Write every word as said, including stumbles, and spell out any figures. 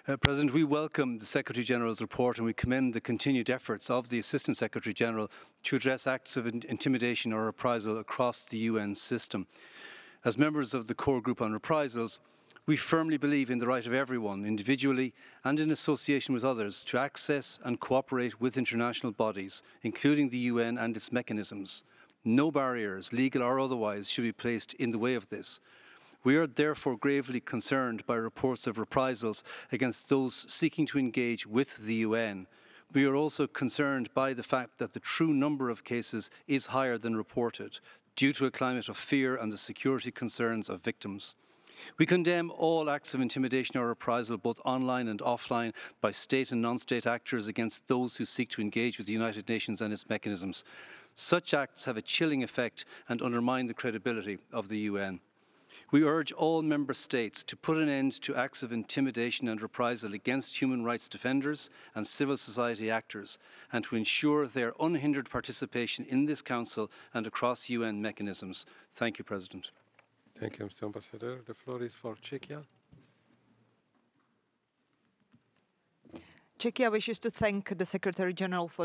Uh, President, we welcome the Secretary-General's report and we commend the continued efforts of the Assistant Secretary-General to address acts of in intimidation or reprisal across the U N system. As members of the core group on reprisals, we firmly believe in the right of everyone, individually and in association with others, to access and cooperate with international bodies, including the U N and its mechanisms. No barriers, legal or otherwise, should be placed in the way of this. We are therefore gravely concerned by reports of reprisals against those seeking to engage with the U N. We are also concerned by the fact that the true number of cases is higher than reported, due to a climate of fear and the security concerns of victims. We condemn all acts of intimidation or reprisal, both online and offline, by state and non-state actors against those who seek to engage with the United Nations and its mechanisms. Such acts have a chilling effect and undermine the credibility of the U N. We urge all Member States to put an end to acts of intimidation and reprisal against human rights defenders and civil society actors, and to ensure their unhindered participation in this Council and across U N mechanisms. Thank you, President. Thank you, Mister Ambassador. The floor is for Czechia. Czechia wishes to thank the Secretary General for